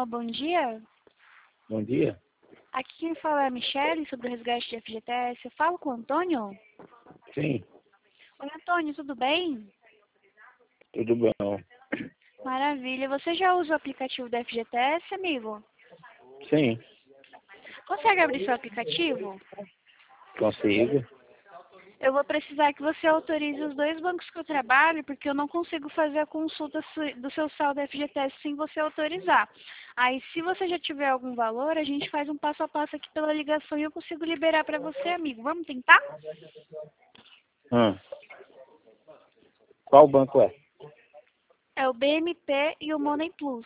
Alô, bom dia. Bom dia. Aqui quem fala é a Michele, sobre o resgate de FGTS. Eu falo com o Antônio? Sim, Oi, Antônio, tudo bem? tudo bom. Maravilha. Você já usa o aplicativo da FGTS, amigo? Sim, Consegue abrir seu aplicativo? consigo. Eu vou precisar que você autorize os dois bancos que eu trabalho, porque eu não consigo fazer a consulta do seu saldo da FGTS sem você autorizar. Aí, se você já tiver algum valor, a gente faz um passo a passo aqui pela ligação e eu consigo liberar para você, amigo. Vamos tentar? Hum. Qual banco é? É o BMP e o Money Plus.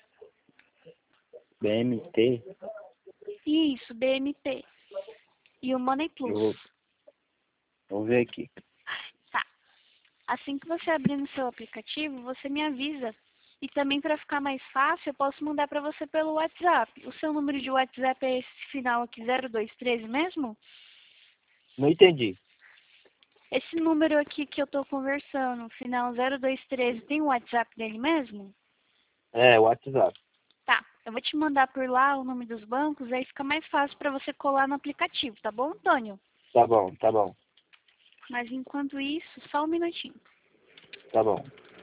BMT? Isso, BMP. E o Money Eu Plus. vou ver aqui. Tá. Assim que você abrir no seu aplicativo, você me avisa. E também, para ficar mais fácil, eu posso mandar para você pelo WhatsApp. O seu número de WhatsApp é esse final aqui, 0213 mesmo? Não entendi. Esse número aqui que eu tô conversando, final 0213, tem o WhatsApp dele mesmo? É, WhatsApp. Tá. Eu vou te mandar por lá o nome dos bancos, aí fica mais fácil para você colar no aplicativo, tá bom, Antônio? Tá bom, tá bom, Mas enquanto isso, só um minutinho. tá bom.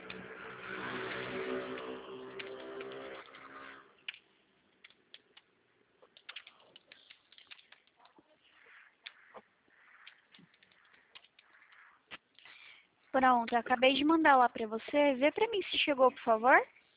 Pronto, eu acabei de mandar lá pra você. Vê pra mim se chegou, por favor.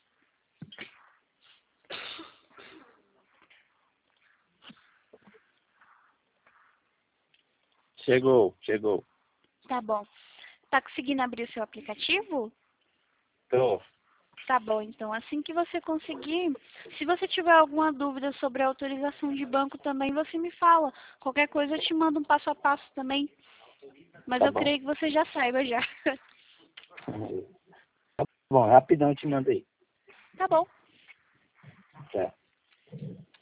Chegou. Tá bom. Tá conseguindo abrir o seu aplicativo? Tô. Tá bom, então. Assim que você conseguir, se você tiver alguma dúvida sobre a autorização de banco também, você me fala. Qualquer coisa eu te mando um passo a passo também. Mas Tá eu bom. creio que você já saiba já. Tá bom, rapidão eu te mandei. Tá bom. Certo.